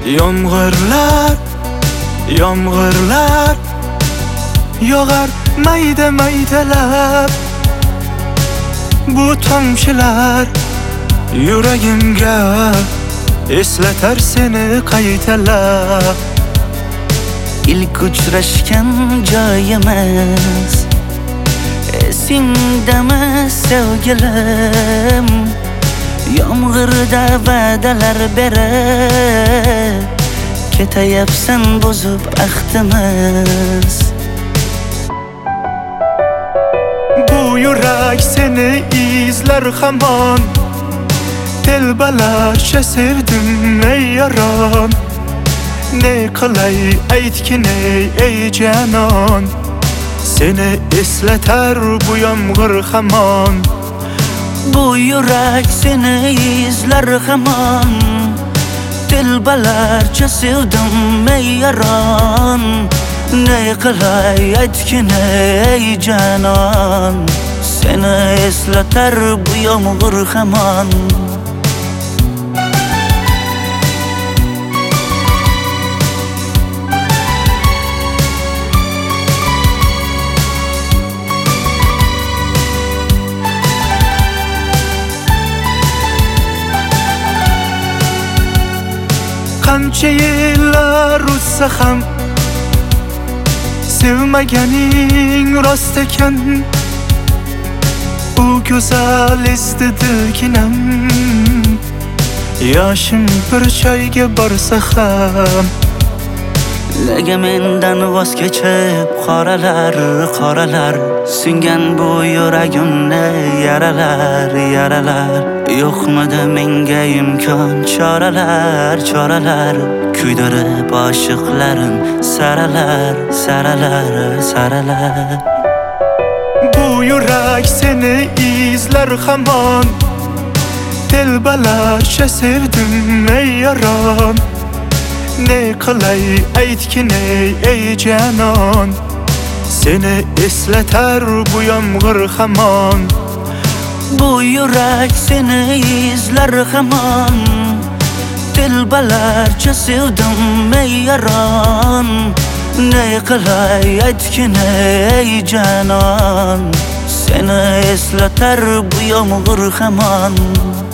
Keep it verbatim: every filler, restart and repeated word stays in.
Yomg'irlar, yomg'irlar yog'ar mayda maydalab. Bu tomchilar yuragimga eslatar seni qaytalab. İlk uchrashgan joyimiz esingdami sevgilim? Yomg'irda va'dalar berib ketayapsan buzib ahdimiz. Bu yurak seni izlar hamon, telbalarcha sevdim ey yaron. Ne qilay aytgin ey canon, seni eslatar bu yomg'ir hamon. Bu yurak seni izlar hamon, telbalarcha sevdim ey yaron. Ne qilay aytgin ey canon, seni eslatar bu yomg'ir hamon. Qancha yillar o'tsa ham sevmaganing rost ekan. U go'zal esdidiginam, yoshim bir joyga borsa ham. Nega mendan voz kechib qoralar, qoralar singan bu yuragimni yaralar, yaralar. Yo'qmidi menga imkon choralar, choralar kuydirib oshiqlarim saralar, saralar, saralar. Bu yurak seni izlar hamon, telbalarcha sevdim ey yaron. Ne qilay aytgin ey canon, seni eslatar bu yomg'ir hamon. Bu yurak seni izlar hamon, telbalarcha sevdim ey yaron. Ne qilay aytgin ey canon, seni eslatar bu yomg'ir hamon.